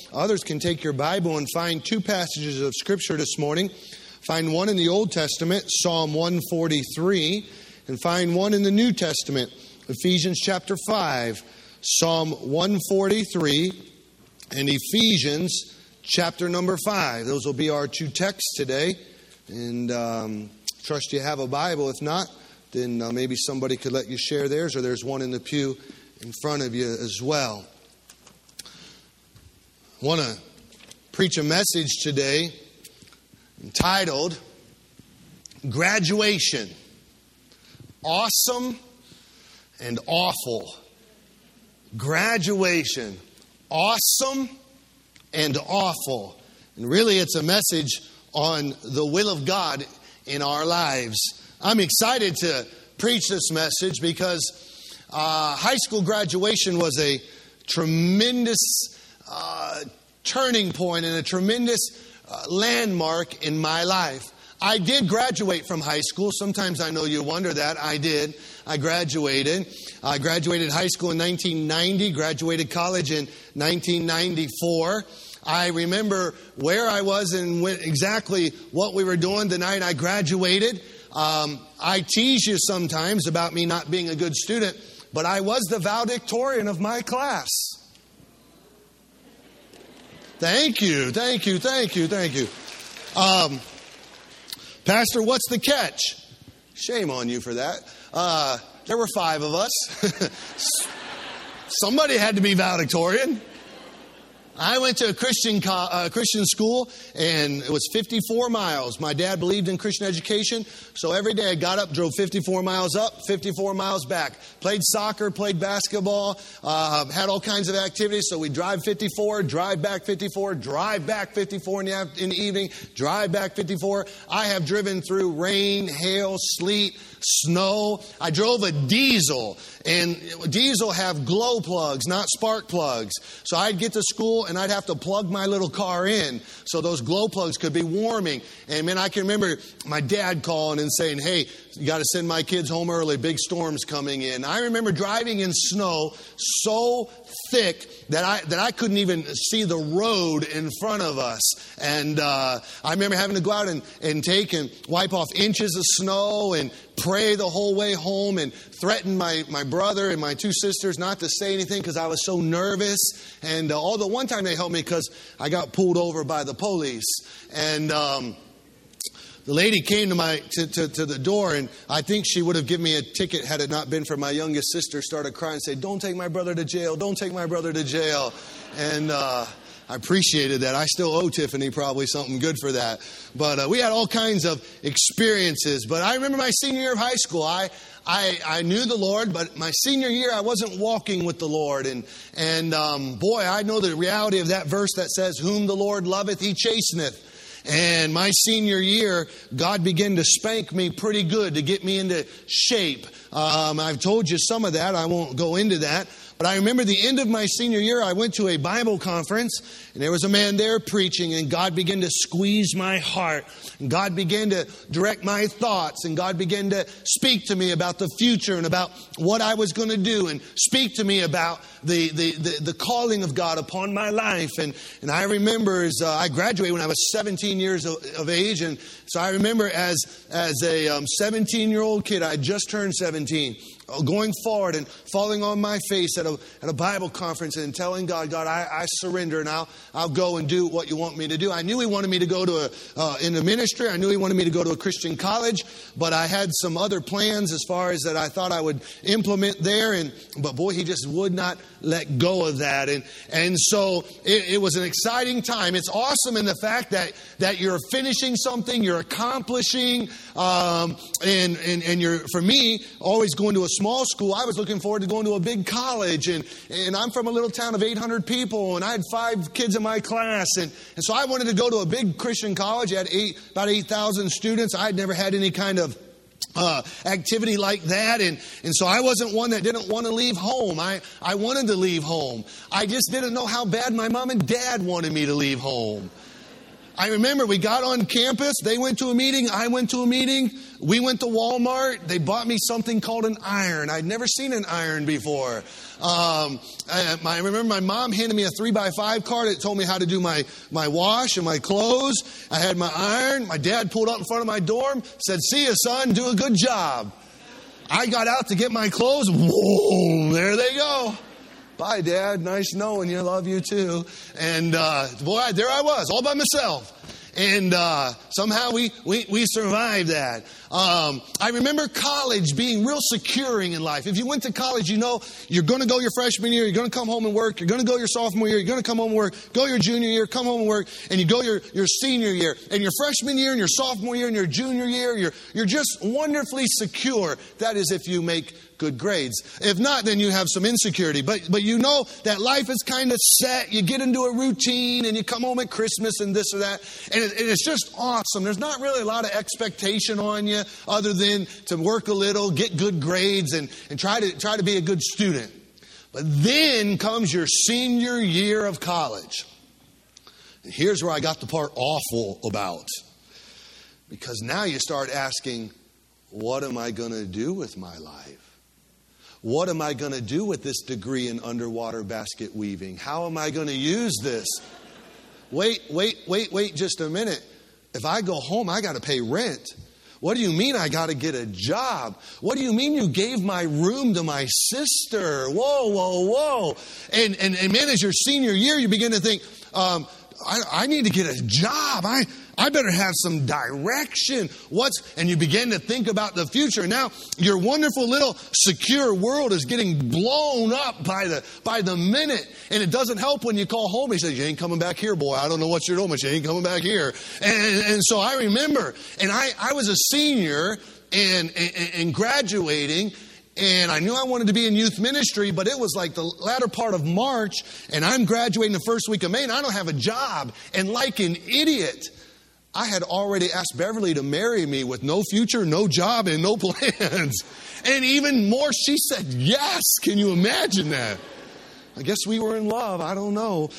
others can take your Bible and find two passages of Scripture this morning. Find one in the Old Testament, Psalm 143, and find one in the New Testament, Ephesians chapter 5, Psalm 143, and Ephesians chapter number 5. Those will be our two texts today. And trust you have a Bible. If not, then maybe somebody could let you share theirs, or there's one in the pew in front of you as well. I want to preach a message today entitled Graduation. Awesome and awful. Graduation. Awesome and awful. And really it's a message on the will of God in our lives. I'm excited to preach this message because high school graduation was a tremendous turning point and a tremendous landmark in my life. I did graduate from high school. Sometimes I know you wonder that. I did. I graduated. I graduated high school in 1990, graduated college in 1994. I remember where I was and exactly what we were doing the night I graduated. I tease you sometimes about me not being a good student, but I was the valedictorian of my class. Thank you. Pastor, what's the catch? Shame on you for that. There were 5 of us. Somebody had to be valedictorian. I went to a Christian school, and it was 54 miles. My dad believed in Christian education, so every day I got up, drove 54 miles up, 54 miles back. Played soccer, played basketball, had all kinds of activities. So we drive 54, drive back 54, drive back 54 in the evening, drive back 54. I have driven through rain, hail, sleet, snow. I drove a diesel, and diesel have glow plugs, not spark plugs. So I'd get to school and I'd have to plug my little car in so those glow plugs could be warming. And man, I can remember my dad calling and saying, "Hey, you got to send my kids home early. Big storm's coming in." I remember driving in snow so thick that I couldn't even see the road in front of us. And I remember having to go out and wipe off inches of snow and pray the whole way home and threaten my brother and my 2 sisters not to say anything because I was so nervous. And although one time they helped me because I got pulled over by the police. And the lady came to the door, and I think she would have given me a ticket had it not been for my youngest sister started crying and said, "Don't take my brother to jail. Don't take my brother to jail." And I appreciated that. I still owe Tiffany probably something good for that. But we had all kinds of experiences. But I remember my senior year of high school. I knew the Lord, but my senior year I wasn't walking with the Lord. And boy, I know the reality of that verse that says, "Whom the Lord loveth, he chasteneth." And my senior year, God began to spank me pretty good to get me into shape. I've told you some of that. I won't go into that. But I remember the end of my senior year, I went to a Bible conference, and there was a man there preaching, and God began to squeeze my heart. And God began to direct my thoughts, and God began to speak to me about the future and about what I was going to do, and speak to me about the calling of God upon my life. And I remember as I graduated when I was 17 years of age, and so I remember as a 17-year-old kid, I had just turned 17, going forward and falling on my face at a Bible conference and telling God, I surrender, and I'll go and do what you want me to do. I knew He wanted me to go to into ministry. I knew He wanted me to go to a Christian college, but I had some other plans as far as that I thought I would implement there. But boy, He just would not let go of that. And so it was an exciting time. It's awesome in the fact that you're finishing something, you're accomplishing, and you're, for me, always going to a small school. I was looking forward to going to a big college, and I'm from a little town of 800 people, and I had 5 kids in my class, and so I wanted to go to a big Christian college. It had about 8,000 students. I had never had any kind of activity like that, and so I wasn't one that didn't want to leave home. I wanted to leave home. I just didn't know how bad my mom and dad wanted me to leave home. I remember we got on campus. They went to a meeting. I went to a meeting. we went to Walmart. They bought me something called an iron. I'd never seen an iron before. I remember my mom handed me a 3x5 card. It told me how to do my wash and my clothes. I had my iron. My dad pulled up in front of my dorm, said, "See ya, son, do a good job." I got out to get my clothes. Whoa, there they go. Bye, Dad. Nice knowing you. Love you too. And boy, there I was, all by myself. And somehow we survived that. I remember college being real securing in life. If you went to college, you know you're going to go your freshman year, you're going to come home and work, you're going to go your sophomore year, you're going to come home and work, go your junior year, come home and work, and you go your senior year. And your freshman year and your sophomore year and your junior year, you're just wonderfully secure. That is if you make good grades. If not, then you have some insecurity. But you know that life is kind of set. You get into a routine and you come home at Christmas and this or that. And it's just awesome. There's not really a lot of expectation on you other than to work a little, get good grades, and try to be a good student. But then comes your senior year of college. And here's where I got the part awful about. Because now you start asking, what am I going to do with my life? What am I going to do with this degree in underwater basket weaving? How am I going to use this? Wait just a minute. If I go home, I got to pay rent. What do you mean I got to get a job? What do you mean you gave my room to my sister? Whoa. And man, as your senior year, you begin to think, I need to get a job. I better have some direction. And you begin to think about the future. Now, your wonderful little secure world is getting blown up by the minute. And it doesn't help when you call home. He says, "You ain't coming back here, boy. I don't know what you're doing, but you ain't coming back here." And so I remember, and I was a senior and graduating. And I knew I wanted to be in youth ministry, but it was like the latter part of March, and I'm graduating the first week of May, and I don't have a job. And like an idiot, I had already asked Beverly to marry me with no future, no job, and no plans. And even more, she said yes. Can you imagine that? I guess we were in love. I don't know.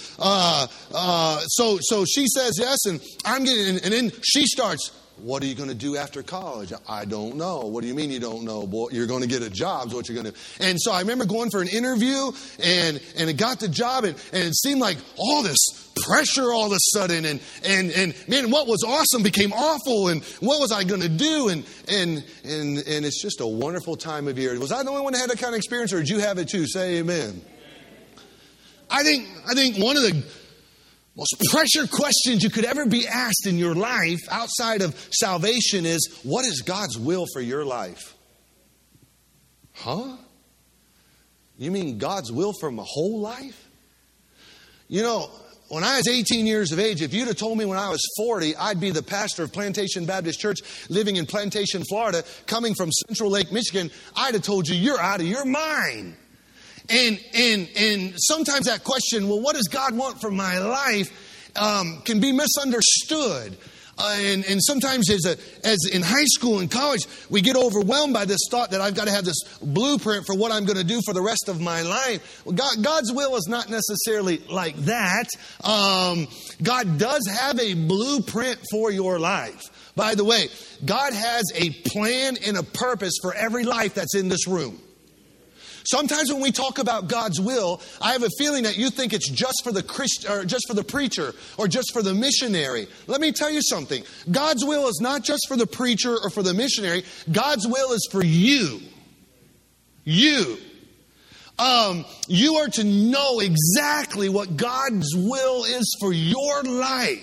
So she says yes, and I'm getting, and then she starts, "What are you going to do after college?" "I don't know." "What do you mean you don't know?" "Boy, you're going to get a job is what you're going to do." And so I remember going for an interview, and I got the job, and it seemed like all this pressure all of a sudden, and man, what was awesome became awful, and what was I going to do? And it's just a wonderful time of year. Was I the only one that had that kind of experience, or did you have it too? Say amen. I think one of the most pressure questions you could ever be asked in your life outside of salvation is, what is God's will for your life? Huh? You mean God's will for my whole life? You know, when I was 18 years of age, if you'd have told me when I was 40, I'd be the pastor of Plantation Baptist Church living in Plantation, Florida, coming from Central Lake, Michigan, I'd have told you, you're out of your mind. And sometimes that question, well, what does God want for my life, can be misunderstood. And sometimes as in high school and college, we get overwhelmed by this thought that I've got to have this blueprint for what I'm going to do for the rest of my life. Well, God's will is not necessarily like that. God does have a blueprint for your life. By the way, God has a plan and a purpose for every life that's in this room. Sometimes when we talk about God's will, I have a feeling that you think it's just for the Christian, or just for the preacher, or just for the missionary. Let me tell you something. God's will is not just for the preacher or for the missionary. God's will is for you. You. You are to know exactly what God's will is for your life.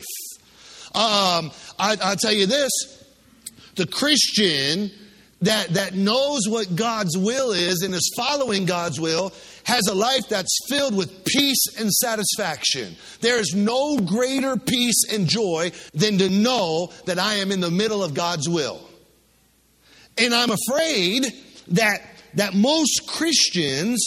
I'll tell you this. The Christian that knows what God's will is and is following God's will has a life that's filled with peace and satisfaction. There is no greater peace and joy than to know that I am in the middle of God's will. And I'm afraid that most Christians,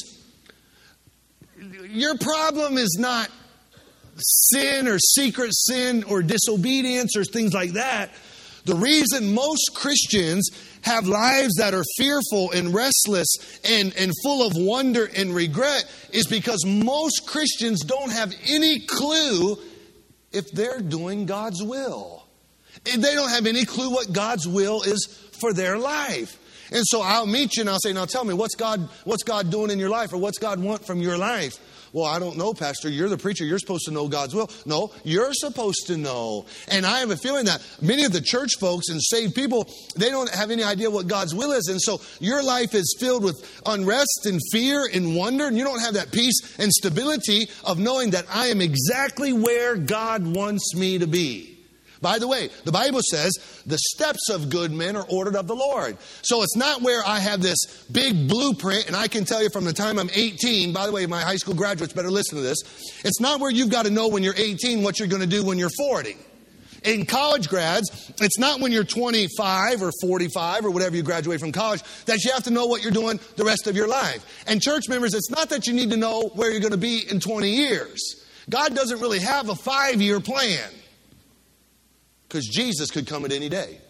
your problem is not sin or secret sin or disobedience or things like that. The reason most Christians have lives that are fearful and restless and full of wonder and regret is because most Christians don't have any clue if they're doing God's will. They don't have any clue what God's will is for their life. And so I'll meet you and I'll say, now tell me, what's God doing in your life, or what's God want from your life? Well, I don't know, Pastor. You're the preacher. You're supposed to know God's will. No, you're supposed to know. And I have a feeling that many of the church folks and saved people, they don't have any idea what God's will is. And so your life is filled with unrest and fear and wonder. And you don't have that peace and stability of knowing that I am exactly where God wants me to be. By the way, the Bible says the steps of good men are ordered of the Lord. So it's not where I have this big blueprint and I can tell you from the time I'm 18, by the way, my high school graduates better listen to this. It's not where you've got to know when you're 18 what you're going to do when you're 40. In college grads, it's not when you're 25 or 45 or whatever you graduate from college that you have to know what you're doing the rest of your life. And church members, it's not that you need to know where you're going to be in 20 years. God doesn't really have a 5-year plan. Because Jesus could come at any day.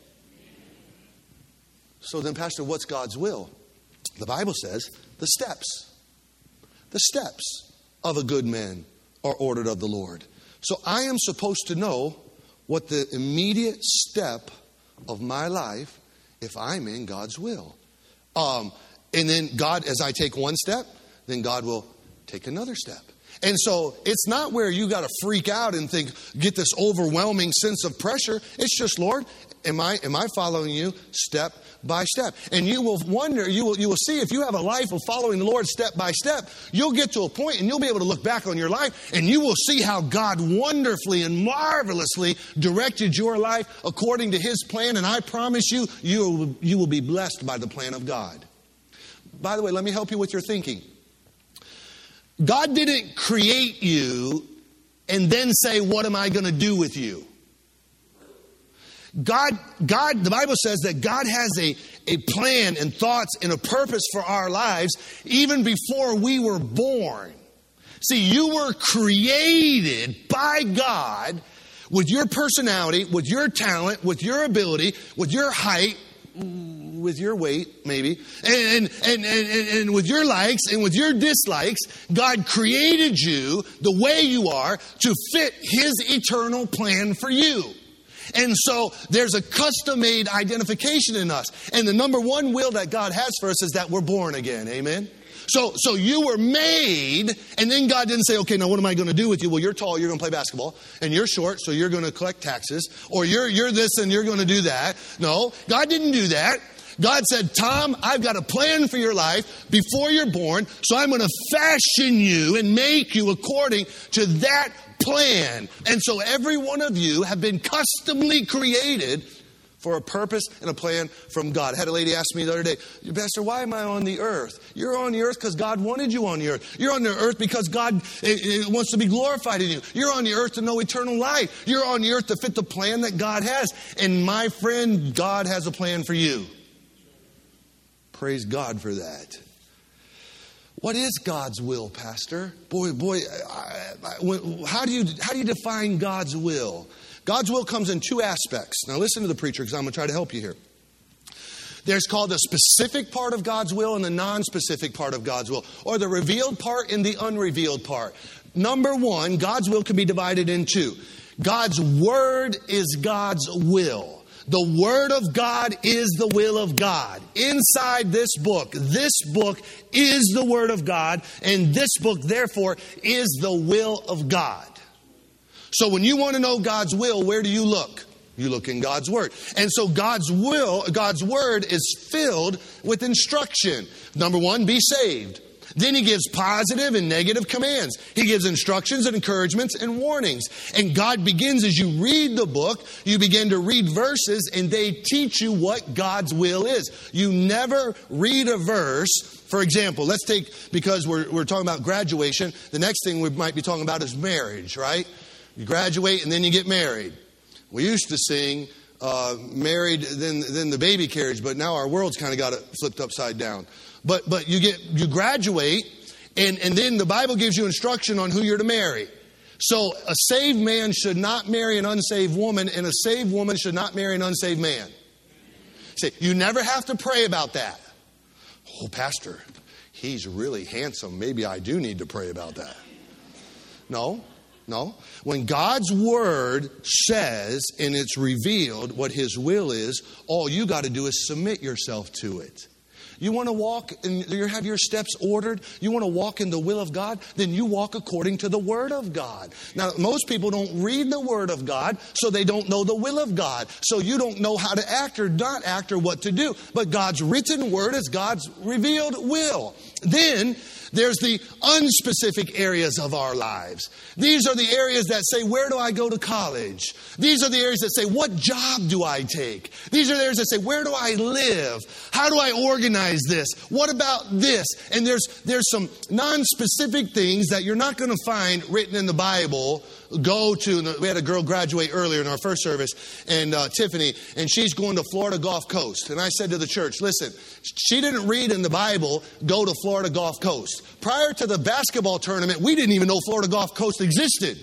So then, Pastor, what's God's will? The Bible says the steps of a good man are ordered of the Lord. So I am supposed to know what the immediate step of my life, if I'm in God's will. And then God, as I take one step, then God will take another step. And so it's not where you got to freak out and get this overwhelming sense of pressure. It's just, Lord, am I following you step by step? And you will wonder, you will see if you have a life of following the Lord step by step, you'll get to a point and you'll be able to look back on your life and you will see how God wonderfully and marvelously directed your life according to His plan. And I promise you, you will be blessed by the plan of God. By the way, let me help you with your thinking. God didn't create you and then say, what am I going to do with you? God, the Bible says that God has a plan and thoughts and a purpose for our lives even before we were born. See, you were created by God with your personality, with your talent, with your ability, with your height, with your weight, maybe, and with your likes and with your dislikes. God created you the way you are to fit His eternal plan for you. And so there's a custom-made identification in us. And the number one will that God has for us is that we're born again. Amen? So you were made, and then God didn't say, okay, now what am I going to do with you? Well, you're tall, you're going to play basketball, and you're short, so you're going to collect taxes, or you're this and you're going to do that. No, God didn't do that. God said, Tom, I've got a plan for your life before you're born, so I'm going to fashion you and make you according to that plan. And so every one of you have been customly created for a purpose and a plan from God. I had a lady ask me the other day, Pastor, why am I on the earth? You're on the earth because God wanted you on the earth. You're on the earth because God wants to be glorified in you. You're on the earth to know eternal life. You're on the earth to fit the plan that God has. And my friend, God has a plan for you. Praise God for that. What is God's will, Pastor? Boy, how do you define God's will? God's will comes in two aspects. Now listen to the preacher because I'm going to try to help you here. There's called the specific part of God's will and the non-specific part of God's will, or the revealed part and the unrevealed part. Number one, God's will can be divided in two. God's word is God's will. The Word of God is the will of God. Inside this book is the Word of God, and this book, therefore, is the will of God. So when you want to know God's will, where do you look? You look in God's Word. And so God's Word is filled with instruction. Number one, be saved. Then He gives positive and negative commands. He gives instructions and encouragements and warnings. And God begins, as you read the book, you begin to read verses and they teach you what God's will is. You never read a verse. For example, let's take, because we're talking about graduation, the next thing we might be talking about is marriage, right? You graduate and then you get married. We used to sing married, then the baby carriage, but now our world's kind of got it flipped upside down. But you graduate, and then the Bible gives you instruction on who you're to marry. So a saved man should not marry an unsaved woman, and a saved woman should not marry an unsaved man. See, you never have to pray about that. Oh, Pastor, he's really handsome. Maybe I do need to pray about that. No. No. When God's word says and it's revealed what his will is, all you got to do is submit yourself to it. You want to walk and you have your steps ordered? You want to walk in the will of God? Then you walk according to the Word of God. Now, most people don't read the Word of God, so they don't know the will of God. So you don't know how to act or not act or what to do. But God's written Word is God's revealed will. Then there's the unspecific areas of our lives. These are the areas that say, where do I go to college? These are the areas that say, what job do I take? These are the areas that say, where do I live? How do I organize this? What about this? And there's some non-specific things that you're not going to find written in the Bible. We had a girl graduate earlier in our first service, and Tiffany, and she's going to Florida Gulf Coast. And I said to the church, listen, she didn't read in the Bible, go to Florida Gulf Coast. Prior to the basketball tournament, we didn't even know Florida Gulf Coast existed.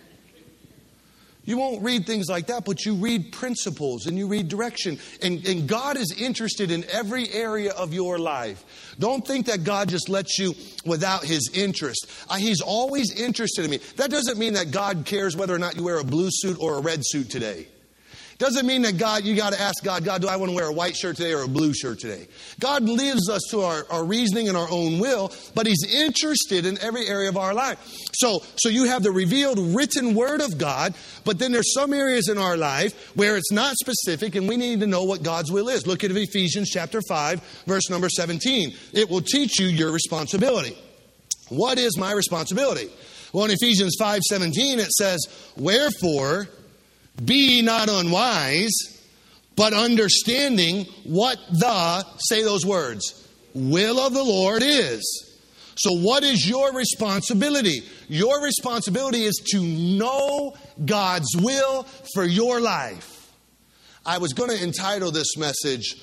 You won't read things like that, but you read principles and you read direction. And God is interested in every area of your life. Don't think that God just lets you without his interest. He's always interested in me. That doesn't mean that God cares whether or not you wear a blue suit or a red suit today. Doesn't mean that you got to ask God, do I want to wear a white shirt today or a blue shirt today? God leaves us to our reasoning and our own will, but he's interested in every area of our life. So you have the revealed written word of God, but then there's some areas in our life where it's not specific and we need to know what God's will is. Look at Ephesians chapter 5, verse number 17. It will teach you your responsibility. What is my responsibility? Well, in Ephesians 5:17, it says, wherefore, be not unwise, but understanding what say those words, will of the Lord is. So what is your responsibility? Your responsibility is to know God's will for your life. I was going to entitle this message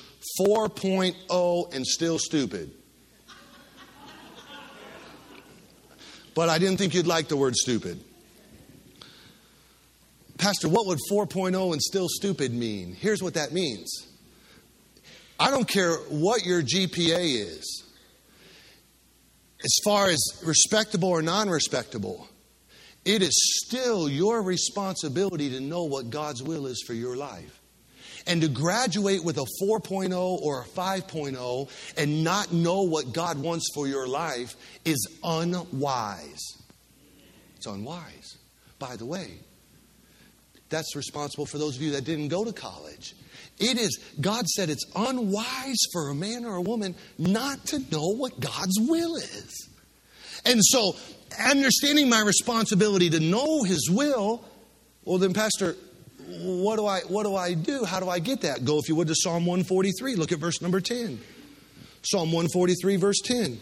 4.0 and Still Stupid. But I didn't think you'd like the word stupid. Pastor, what would 4.0 and still stupid mean? Here's what that means. I don't care what your GPA is, as far as respectable or non-respectable, it is still your responsibility to know what God's will is for your life. And to graduate with a 4.0 or a 5.0 and not know what God wants for your life is unwise. It's unwise. By the way, that's responsible for those of you that didn't go to college. God said it's unwise for a man or a woman not to know what God's will is. And so, understanding my responsibility to know his will, well then, Pastor, what do I do? How do I get that? Go, if you would, to Psalm 143. Look at verse number 10. Psalm 143, verse 10.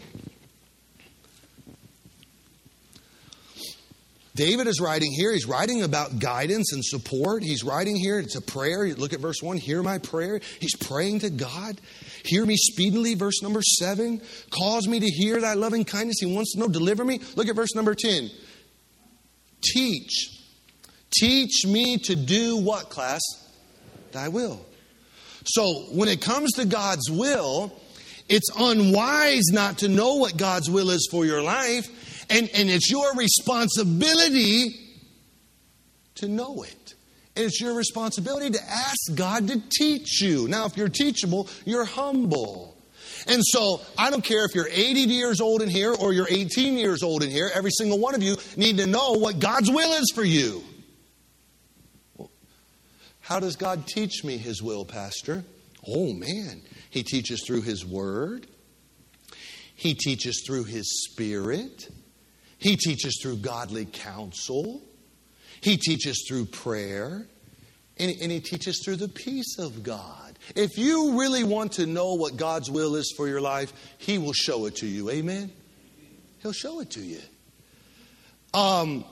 David is writing here. He's writing about guidance and support. He's writing here. It's a prayer. Look at verse 1. Hear my prayer. He's praying to God. Hear me speedily. Verse number 7. Cause me to hear thy loving kindness. He wants to know. Deliver me. Look at verse number 10. Teach. Teach me to do what, class? Thy will. So when it comes to God's will, it's unwise not to know what God's will is for your life. And it's your responsibility to know it. It's your responsibility to ask God to teach you. Now, if you're teachable, you're humble. And so, I don't care if you're 80 years old in here or you're 18 years old in here. Every single one of you need to know what God's will is for you. Well, how does God teach me his will, Pastor? Oh, man. He teaches through his word. He teaches through his spirit. He teaches through godly counsel. He teaches through prayer. And he teaches through the peace of God. If you really want to know what God's will is for your life, he will show it to you. Amen? He'll show it to you. And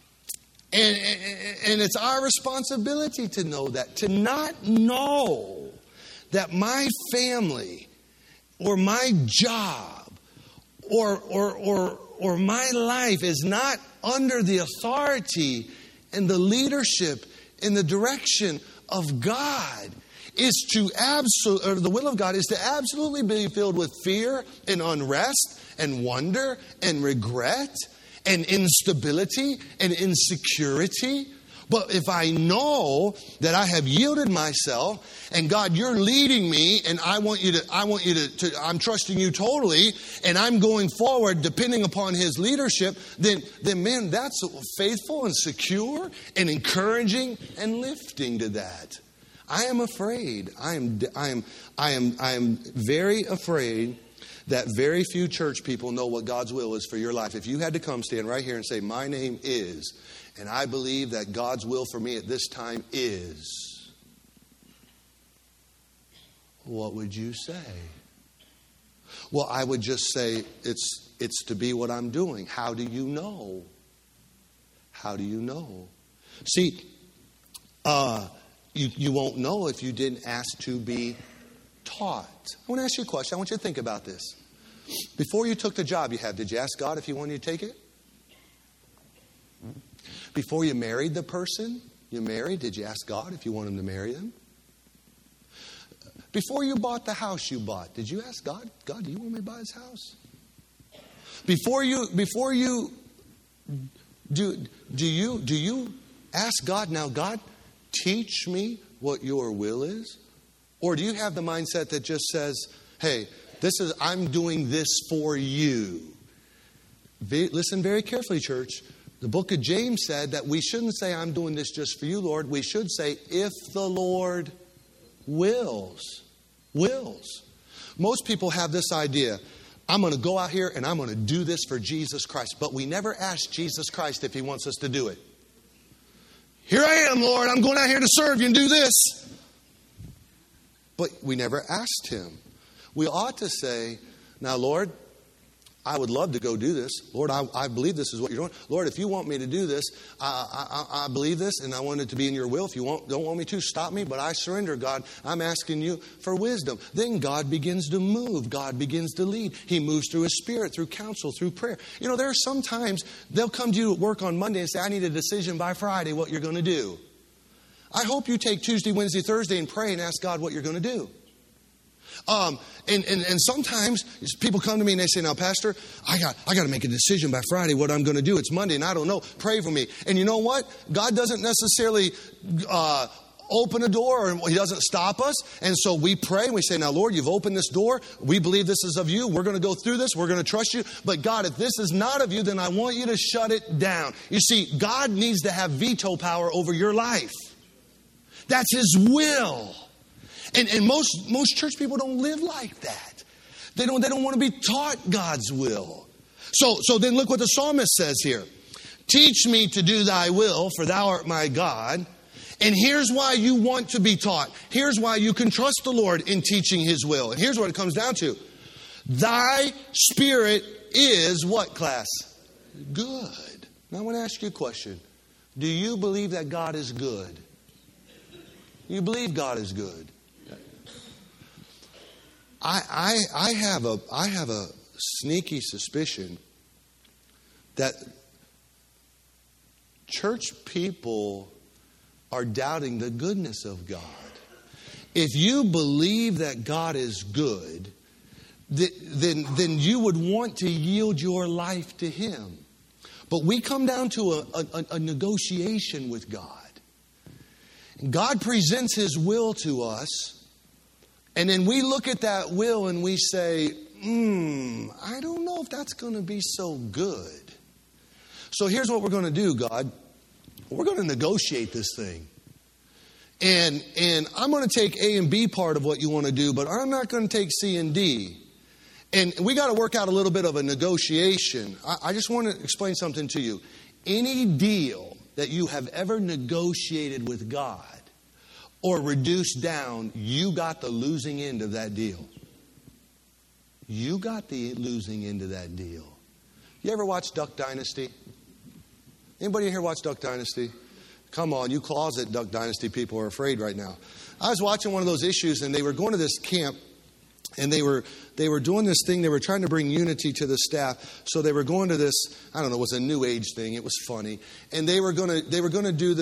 it's our responsibility to know that. To not know that my family or my job or my life is not under the authority and the leadership and the direction of God is to the will of God is to absolutely be filled with fear and unrest and wonder and regret and instability and insecurity. But if I know that I have yielded myself and God, you're leading me and I'm trusting you totally and I'm going forward depending upon His leadership, then man, that's faithful and secure and encouraging and lifting to that. I am afraid. I am very afraid that very few church people know what God's will is for your life. If you had to come stand right here and say, my name is, and I believe that God's will for me at this time is, what would you say? Well, I would just say it's to be what I'm doing. How do you know? How do you know? See, you won't know if you didn't ask to be taught. I want to ask you a question. I want you to think about this. Before you took the job you have, did you ask God if He wanted you to take it? Before you married the person you married, did you ask God if you want Him to marry them? Before you bought the house you bought, did you ask God, God, do you want me to buy this house? Before you do you ask God, now God, teach me what your will is? Or do you have the mindset that just says, hey, I'm doing this for you? Listen very carefully, church. The book of James said that we shouldn't say, I'm doing this just for you, Lord. We should say, if the Lord wills. Wills. Most people have this idea, I'm going to go out here and I'm going to do this for Jesus Christ. But we never ask Jesus Christ if He wants us to do it. Here I am, Lord. I'm going out here to serve you and do this. But we never asked Him. We ought to say, now, Lord, I would love to go do this. Lord, I believe this is what you're doing. Lord, if you want me to do this, I believe this and I want it to be in your will. If you don't want me to, stop me. But I surrender, God. I'm asking you for wisdom. Then God begins to move. God begins to lead. He moves through His Spirit, through counsel, through prayer. You know, there are some times they'll come to you at work on Monday and say, I need a decision by Friday what you're going to do. I hope you take Tuesday, Wednesday, Thursday and pray and ask God what you're going to do. And sometimes people come to me and they say, now, Pastor, I got to make a decision by Friday what I'm going to do. It's Monday and I don't know. Pray for me. And you know what? God doesn't necessarily open a door, or He doesn't stop us. And so we pray and we say, now, Lord, you've opened this door. We believe this is of you. We're going to go through this. We're going to trust you. But God, if this is not of you, then I want you to shut it down. You see, God needs to have veto power over your life. That's His will. And most church people don't live like that. They don't want to be taught God's will. So then look what the psalmist says here. Teach me to do thy will, for thou art my God. And here's why you want to be taught. Here's why you can trust the Lord in teaching His will. And here's what it comes down to. Thy spirit is what, class? Good. Now I want to ask you a question. Do you believe that God is good? You believe God is good? I have a sneaky suspicion that church people are doubting the goodness of God. If you believe that God is good, then you would want to yield your life to Him. But we come down to a negotiation with God. God presents His will to us. And then we look at that will and we say, I don't know if that's going to be so good. So here's what we're going to do, God. We're going to negotiate this thing. And I'm going to take A and B part of what you want to do, but I'm not going to take C and D. And we got to work out a little bit of a negotiation. I just want to explain something to you. Any deal that you have ever negotiated with God or reduced down, you got the losing end of that deal. You got the losing end of that deal. You ever watch Duck Dynasty? Anybody here watch Duck Dynasty? Come on, you closet Duck Dynasty people are afraid right now. I was watching one of those issues and they were going to this camp and they were doing this thing. They were trying to bring unity to the staff. So they were going to this, I don't know, it was a new age thing. It was funny. And they were going to do this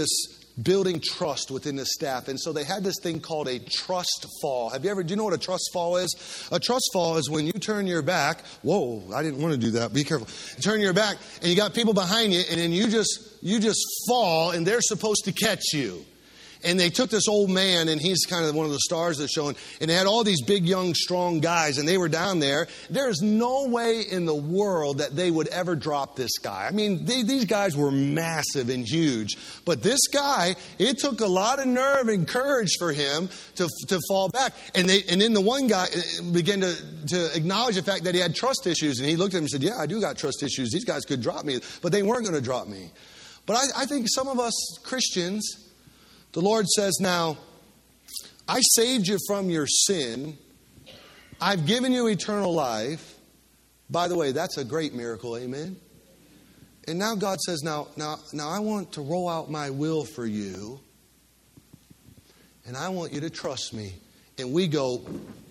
building trust within the staff. And so they had this thing called a trust fall. Do you know what a trust fall is? A trust fall is when you turn your back. Whoa, I didn't want to do that. Be careful. You turn your back and you got people behind you, and then you just fall, and they're supposed to catch you. And they took this old man, and he's kind of one of the stars that's showing, and they had all these big, young, strong guys, and they were down there. There's no way in the world that they would ever drop this guy. I mean, these guys were massive and huge. But this guy, it took a lot of nerve and courage for him to fall back. And then the one guy began to acknowledge the fact that he had trust issues. And he looked at him and said, yeah, I do got trust issues. These guys could drop me, but they weren't going to drop me. But I think some of us Christians, the Lord says, now, I saved you from your sin. I've given you eternal life. By the way, that's a great miracle, amen? And now God says, now I want to roll out my will for you. And I want you to trust me. And we go,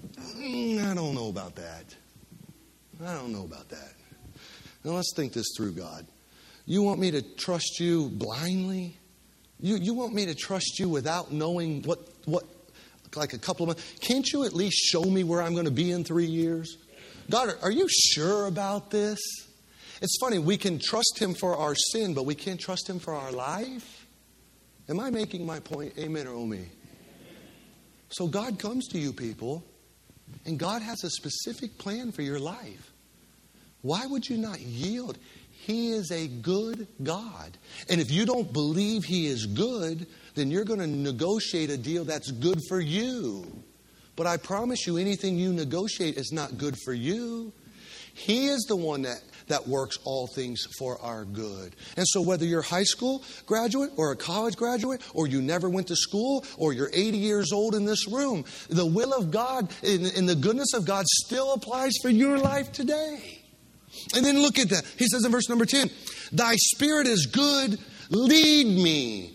I don't know about that. I don't know about that. Now let's think this through, God. You want me to trust you blindly? You want me to trust you without knowing what like a couple of months? Can't you at least show me where I'm going to be in 3 years? God, are you sure about this? It's funny, we can trust Him for our sin, but we can't trust Him for our life. Am I making my point? Amen or oh me? So God comes to you people, and God has a specific plan for your life. Why would you not yield? He is a good God. And if you don't believe He is good, then you're going to negotiate a deal that's good for you. But I promise you, anything you negotiate is not good for you. He is the one that works all things for our good. And so whether you're a high school graduate or a college graduate, or you never went to school, or you're 80 years old in this room, the will of God and the goodness of God still applies for your life today. And then look at that. He says in verse number 10, Thy Spirit is good. Lead me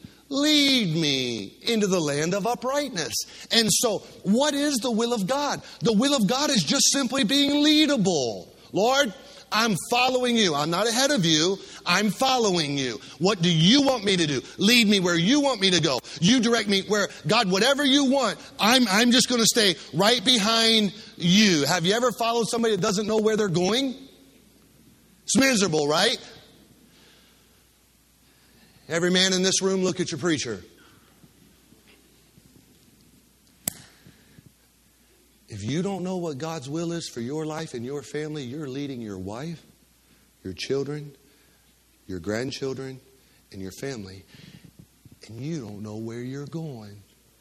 into the land of uprightness. And so what is the will of God? The will of God is just simply being leadable. Lord, I'm following you. I'm not ahead of you. I'm following you. What do you want me to do? Lead me where you want me to go. You direct me where, God, whatever you want, I'm just going to stay right behind you. Have you ever followed somebody that doesn't know where they're going? It's miserable, right? Every man in this room, look at your preacher. If you don't know what God's will is for your life and your family, you're leading your wife, your children, your grandchildren, and your family, and you don't know where you're going.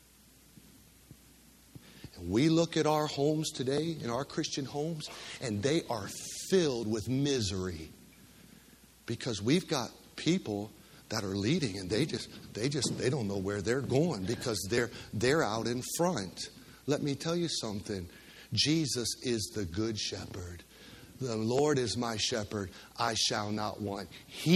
And we look at our homes today, in our Christian homes, and they are filled with misery because we've got people that are leading, and they don't know where they're going because they're out in front. Let me tell you something. Jesus is the good shepherd. The Lord is my shepherd. I shall not want.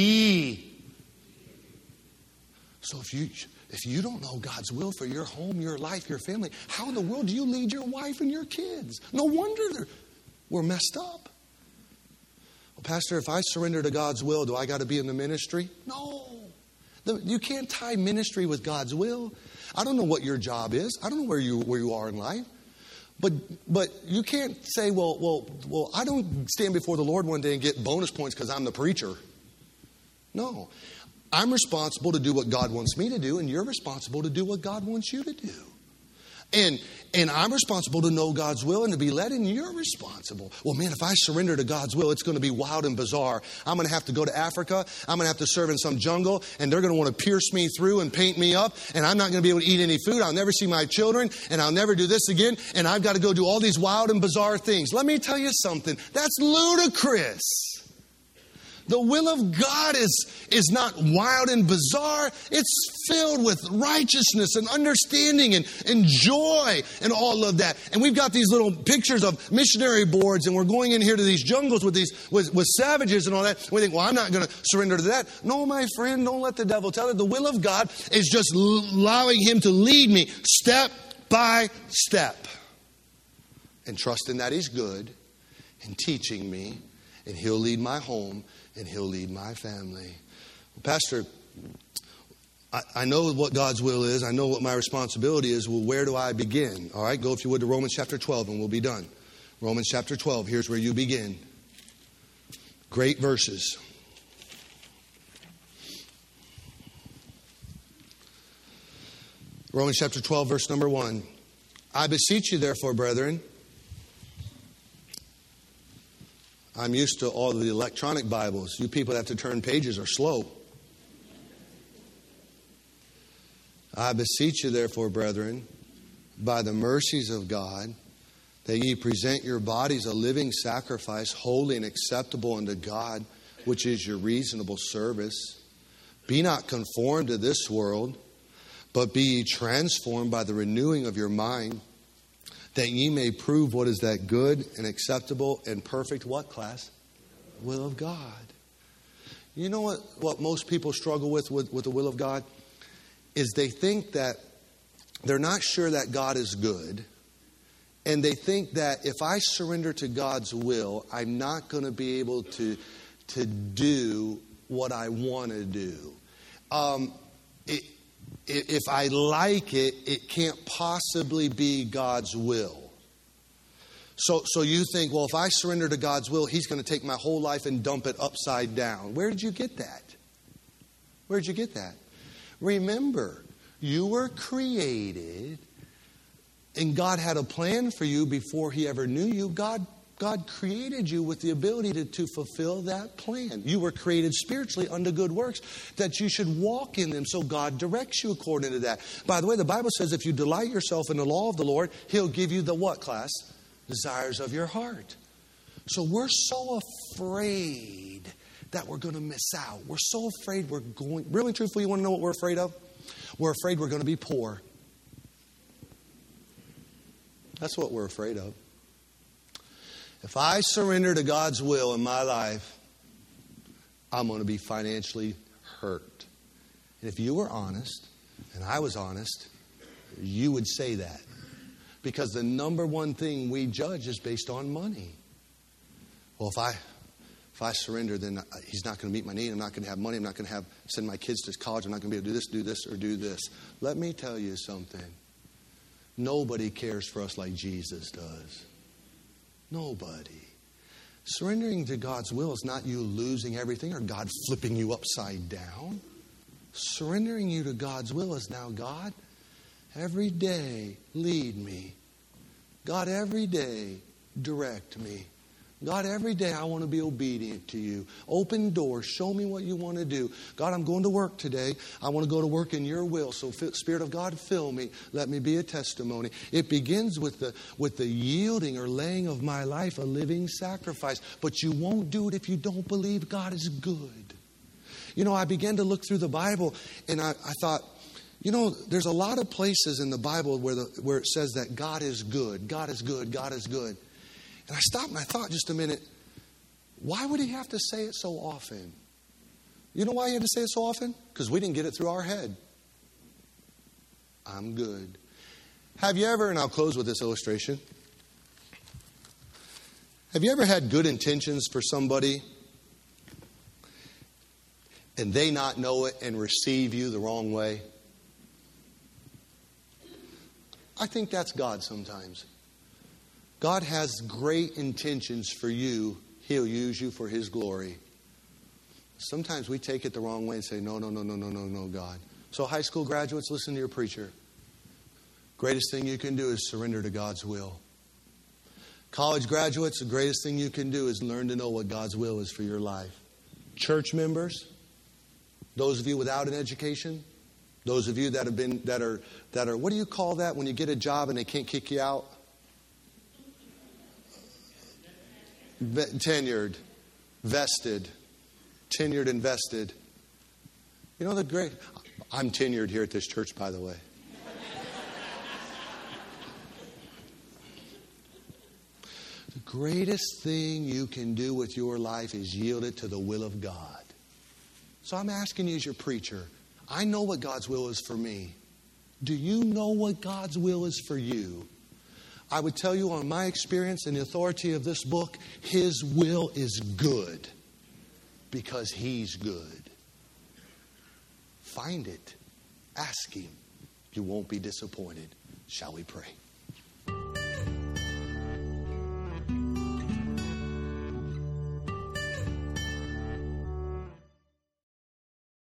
So if you don't know God's will for your home, your life, your family, how in the world do you lead your wife and your kids? No wonder we're messed up. Well, Pastor, if I surrender to God's will, do I got to be in the ministry? No. You can't tie ministry with God's will. I don't know what your job is. I don't know where you are in life. But you can't say, well, I don't stand before the Lord one day and get bonus points because I'm the preacher. No. I'm responsible to do what God wants me to do, and you're responsible to do what God wants you to do. And I'm responsible to know God's will and to be led, and you're responsible. Well, man, if I surrender to God's will, it's going to be wild and bizarre. I'm going to have to go to Africa. I'm going to have to serve in some jungle, and they're going to want to pierce me through and paint me up, and I'm not going to be able to eat any food. I'll never see my children, and I'll never do this again, and I've got to go do all these wild and bizarre things. Let me tell you something. That's ludicrous. The will of God is not wild and bizarre. It's filled with righteousness and understanding and joy and all of that. And we've got these little pictures of missionary boards, and we're going in here to these jungles with savages and all that. We think, well, I'm not going to surrender to that. No, my friend, don't let the devil tell you. The will of God is just allowing Him to lead me step by step. And trusting that He's good and teaching me, and He'll lead my home, and He'll lead my family. Well, Pastor, I know what God's will is. I know what my responsibility is. Well, where do I begin? All right, go if you would to Romans chapter 12 and we'll be done. Romans chapter 12, here's where you begin. Great verses. Romans chapter 12, verse number 1. I beseech you, therefore, brethren. I'm used to all of the electronic Bibles. You people that have to turn pages are slow. I beseech you, therefore, brethren, by the mercies of God, that ye present your bodies a living sacrifice, holy and acceptable unto God, which is your reasonable service. Be not conformed to this world, but be ye transformed by the renewing of your mind, that ye may prove what is that good and acceptable and perfect, what class? Will of God. You know what most people struggle with the will of God? Is they think that they're not sure that God is good. And they think that if I surrender to God's will, I'm not going to be able to do what I want to do. If I like it, it can't possibly be God's will. So you think, well, if I surrender to God's will, He's going to take my whole life and dump it upside down. Where did you get that? Where did you get that? Remember, you were created, and God had a plan for you before He ever knew you. God created you with the ability to fulfill that plan. You were created spiritually unto good works, that you should walk in them. So God directs you according to that. By the way, the Bible says if you delight yourself in the law of the Lord, He'll give you the what class? Desires of your heart. So we're so afraid that we're going to miss out. We're so afraid we're going... Really, truthfully, you want to know what we're afraid of? We're afraid we're going to be poor. That's what we're afraid of. If I surrender to God's will in my life, I'm going to be financially hurt. And if you were honest, and I was honest, you would say that. Because the number one thing we judge is based on money. Well, if I surrender, then He's not going to meet my need. I'm not going to have money. I'm not going to send my kids to college. I'm not going to be able to do this, or do this. Let me tell you something. Nobody cares for us like Jesus does. Nobody. Surrendering to God's will is not you losing everything or God flipping you upside down. Surrendering you to God's will is now, God, every day lead me. God, every day direct me. God, every day I want to be obedient to you. Open doors. Show me what you want to do. God, I'm going to work today. I want to go to work in your will. So Spirit of God, fill me. Let me be a testimony. It begins with the yielding or laying of my life a living sacrifice. But you won't do it if you don't believe God is good. You know, I began to look through the Bible and I thought, you know, there's a lot of places in the Bible where it says that God is good. God is good. God is good. And I stopped and I thought just a minute, why would He have to say it so often? You know why He had to say it so often? Because we didn't get it through our head. I'm good. Have you ever, and I'll close with this illustration. Have you ever had good intentions for somebody and they not know it and receive you the wrong way? I think that's God sometimes. God has great intentions for you. He'll use you for His glory. Sometimes we take it the wrong way and say, no, God. So high school graduates, listen to your preacher. Greatest thing you can do is surrender to God's will. College graduates, the greatest thing you can do is learn to know what God's will is for your life. Church members, those of you without an education, those of you that are, what do you call that when you get a job and they can't kick you out? Tenured, vested, tenured and vested. You know I'm tenured here at this church, by the way. The greatest thing you can do with your life is yield it to the will of God. So I'm asking you as your preacher, I know what God's will is for me. Do you know what God's will is for you? I would tell you on my experience and the authority of this book, His will is good because He's good. Find it. Ask him. You won't be disappointed. Shall we pray?